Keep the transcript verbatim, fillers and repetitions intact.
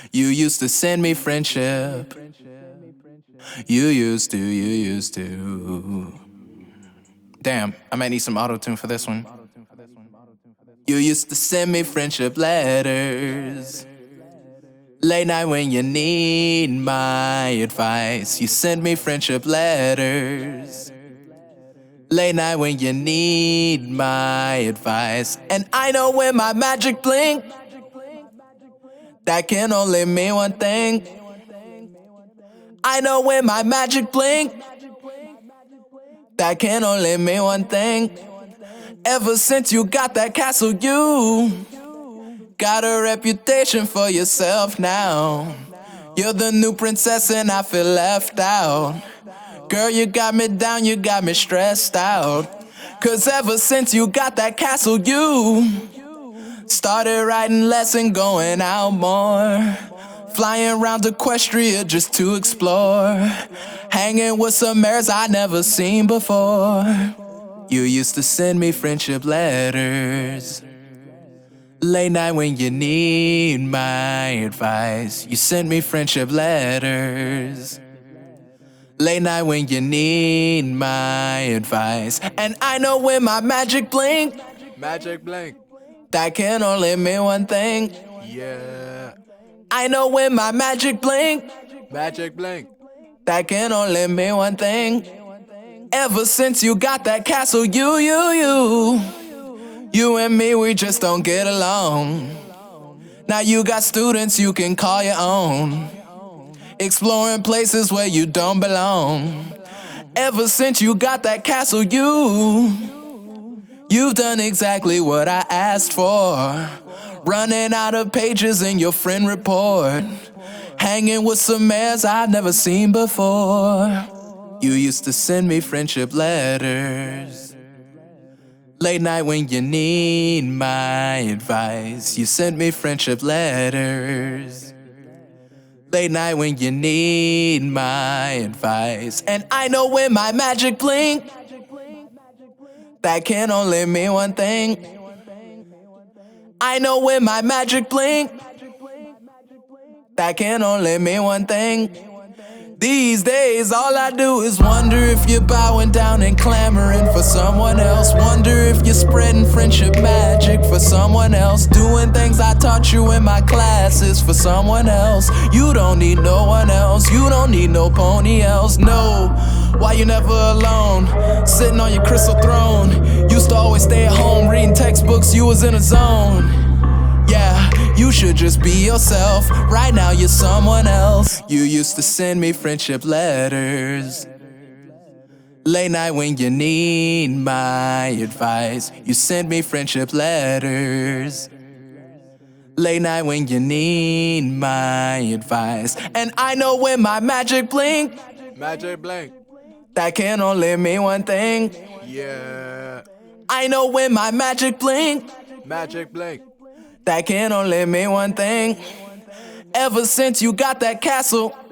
You used to send me friendship. You used to, you used to. Damn, I might need some auto-tune for this one. You used to send me friendship letters. Late night when you need my advice. You send me friendship letters. Late night when you need my advice. And I know when my magic blink, that can only mean one thing. I know when my magic blink, that can only mean one thing. Ever since you got that castle, you got a reputation for yourself now. You're the new princess and I feel left out. Girl, you got me down, you got me stressed out. Cause ever since you got that castle, you started writing less and going out more. Flying around Equestria just to explore. Hanging with some mares I never seen before. You used to send me friendship letters. Late night when you need my advice. You sent me friendship letters. Late night when you need my advice. And I know when my magic blink, Magic blink. that can only mean one thing. Yeah. I know when my magic blink, Magic blink. that can only mean one thing. Ever since you got that castle, you, you, you. You and me, we just don't get along. Now you got students you can call your own. Exploring places where you don't belong. Ever since you got that castle, you You've done exactly what I asked for. Running out of pages in your friend report. Hanging with some mares I've never seen before. You used to send me friendship letters. Late night when you need my advice. You sent me friendship letters. Late night when you need my advice. And I know when my magic blink, that can only mean one thing. I know when my magic blink, that can only mean one thing. These days, all I do is wonder if you're bowing down and clamoring for someone else. Wonder if you're spreading friendship magic for someone else. Doing things I taught you in my classes for someone else. You don't need no one else. You don't need no pony else. No, why you never alone? Sitting on your crystal throne. Used to always stay at home reading textbooks. You was in a zone. Yeah, you should just be yourself. Right now you're someone else. You used to send me friendship letters. Late night when you need my advice. You sent me friendship letters. Late night when you need my advice. And I know when my magic blink, Magic blink. that can only mean one thing. Yeah. I know when my magic blink, Magic blink. that can only mean one thing. Ever since you got that castle,